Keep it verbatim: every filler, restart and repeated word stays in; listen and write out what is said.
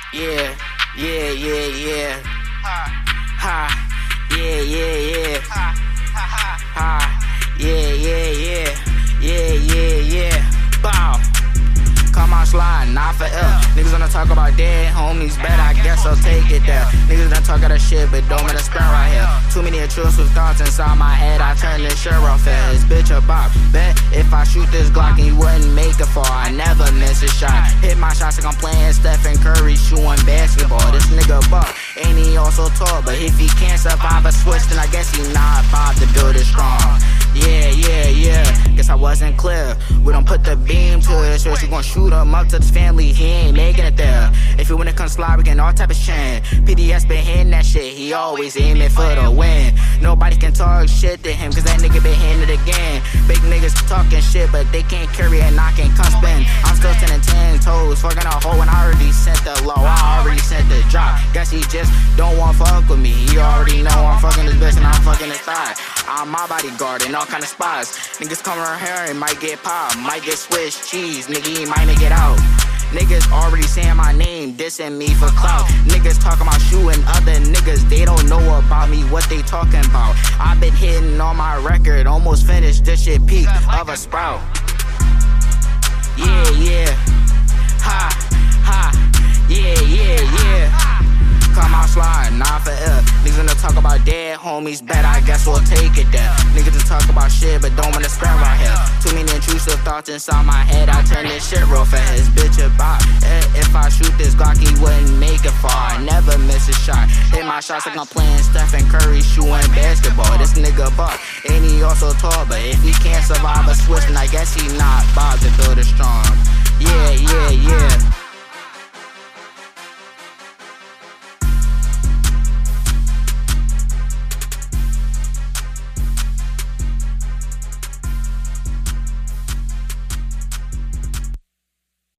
Yeah, yeah, yeah, yeah. Ha, yeah, yeah, yeah. Ha, yeah, yeah, yeah. Yeah, yeah, yeah. Bow. Come on, slide, not for ill. Niggas wanna talk about dead homies, bet I guess I'll take it there. Niggas done talk that shit, but don't let us spend right here. Too many intrusive thoughts inside my head, I turn this shit off as bitch a bop. Bet if I shoot this Glock and you wouldn't make it far, I never miss a shot. Hit my shots like I'm playing Stephen Curry, shooting basketball. This nigga buck, ain't he also tall? But if he can't survive a switch, then I guess he not five to build it strong. Yeah, yeah, yeah, guess I wasn't clear. We don't put the beam to it, so you gon' shoot him up to his family, he ain't making it there. If you wanna come slide, we get all type of shit. P D S been hitting that shit, he always aiming for the win. Nobody can talk shit to him, cause that nigga been hitting it again. Big niggas talking shit, but they can't carry it, and I can't come spin. I'm still ten and ten toes, fucking a hoe, and I already sent the low, I already sent the drop. Guess he just don't wanna fuck with me, he already know I'm fucking his bitch and I'm fucking his thigh. I'm my bodyguard in all kind of spots. Niggas come around here and might get popped, might get Swiss cheese, nigga, he might make it out. Niggas already saying my name, dissing me for clout. Niggas talking about shooting other niggas, they don't know about me, what they talking about. I've been hitting on my record, almost finished this shit peak of a sprout. Yeah, yeah, ha, ha, yeah, yeah, yeah. Come out slide, not for ill. Niggas wanna talk about dead homies, bet I guess we'll take it there. Niggas just talk about shit, but don't wanna spend right here. Too many intrusive thoughts inside my head, I turn this shit real fast. Bitch a bop, eh, if I shoot this Glock, he wouldn't make it far. I never miss a shot. Hit my shots like I'm playing Stephen Curry, shooting basketball. This nigga buck, ain't he also tall? But if he can't survive a switch, then I guess he not bound to build it strong. Yeah, yeah, yeah.